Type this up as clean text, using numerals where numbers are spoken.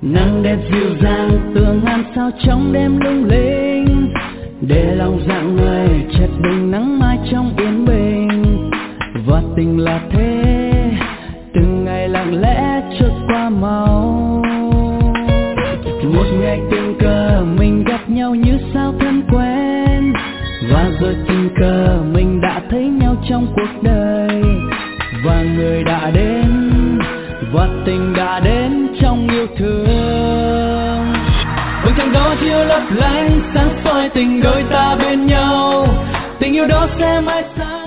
Nắng đẹp dịu dàng tựa ngàn sao trong đêm lung linh, để lòng dạng người chợt bình nắng mai trong yên bình. Và tình là thế, từng ngày lặng lẽ trôi qua mau. Một ngày tình cờ mình gặp nhau như sao thân quen, và rồi tình cờ mình đã thấy nhau trong cuộc đời. Và người đã đến, và tình đã đến trong yêu thương. Vầng trăng đó chiếu lấp lánh sáng soi tình đôi ta bên nhau, tình yêu đó sẽ mãi sáng.